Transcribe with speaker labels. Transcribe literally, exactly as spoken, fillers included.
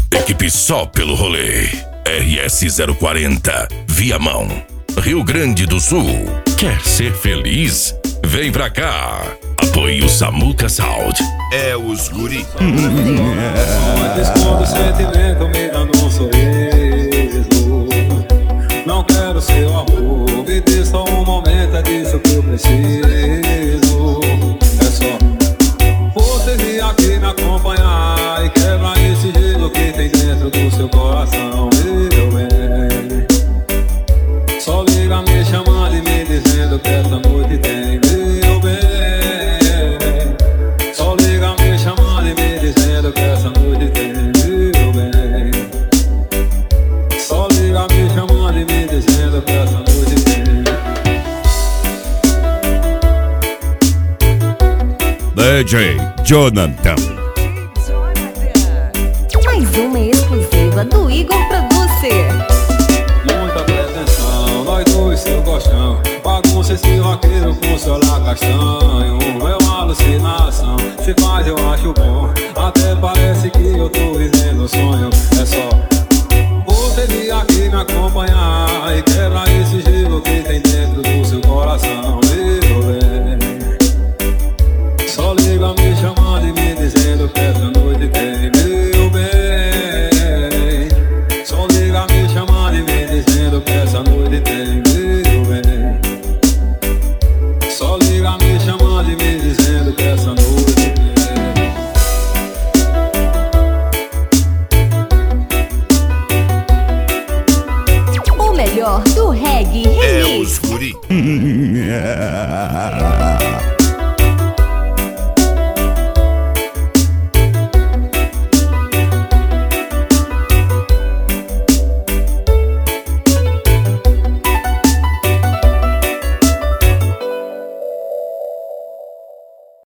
Speaker 1: Equipe só pelo rolê. R S zero quarenta, Viamão, Rio Grande do Sul. Quer ser feliz? Vem pra cá. Apoie o Samuca Sound. É os guri.
Speaker 2: Mas esconde o sentimento me dando um sorriso. Não quero seu amor, me dê só um momento, é disso que eu preciso. É só você vir aqui me acompanhar e quebrar esse gelo que tem dentro do seu coração, meu bem. Só liga me chamando e me dizendo que essa noite tem, meu bem. Só liga me chamando e me dizendo que essa noite tem, meu bem. Só liga me chamando e me dizendo que essa noite tem.
Speaker 3: D J Jonathan.
Speaker 4: Mais uma exclusiva do Igor Producer.
Speaker 2: Muita pretensão, nós dois seu colchão. Bagunça esse vaqueiro com seu lá castanho. É uma alucinação, se faz eu acho bom. Até parece